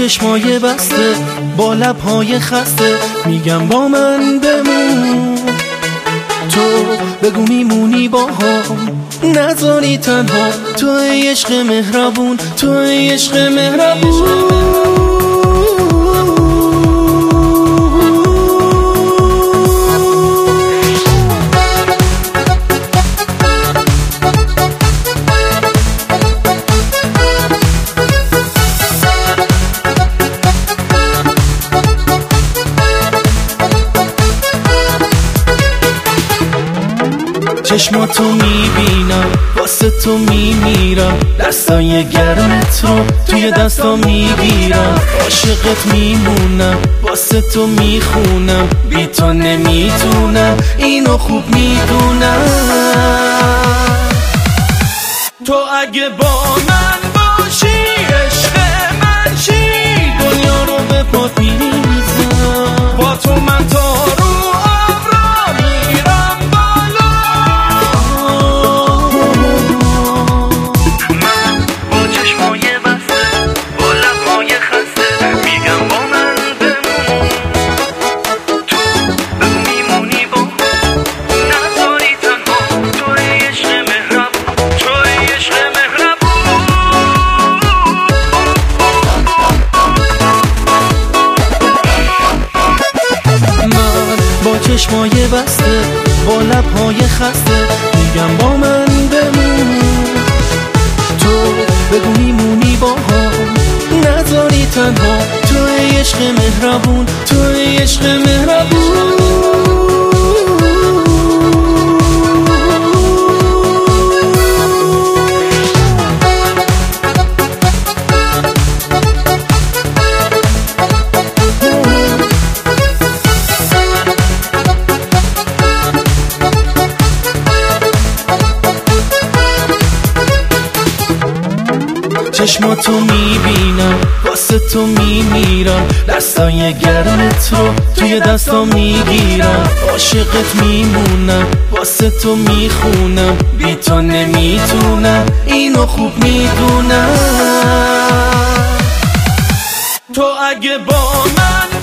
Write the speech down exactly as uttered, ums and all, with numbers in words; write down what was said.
چشمای بسته، با لبهای خسته، میگم با من بمون. تو بگو میمونی با هم، نذاری تنها. تو عشق مهربون، تو عشق مهربون. چشماتو میبینم، واسه تو میمیرم، دستای گرمت رو توی دستا میگیرم. عاشقت میمونم، واسه تو میخونم، بی تو نمیتونم، اینو خوب میدونم. تو اگه با من باشی، عشق من چی، دنیا رو به پات میریزم. با تو من تا رو چشمای بسته، با لبهای خسته، میگم با من بمون. تو بگو میمونی با هم، نذاری تنها. تو عشق مهربون، تو عشق مهربون. چشماتو میبینم، واسه تو میمیرم، دستای گرمت رو توی دستا میگیرم. عاشقت میمونم، واسه تو میخونم، بی تو نمیتونم، اینو خوب میدونم. تو اگه با من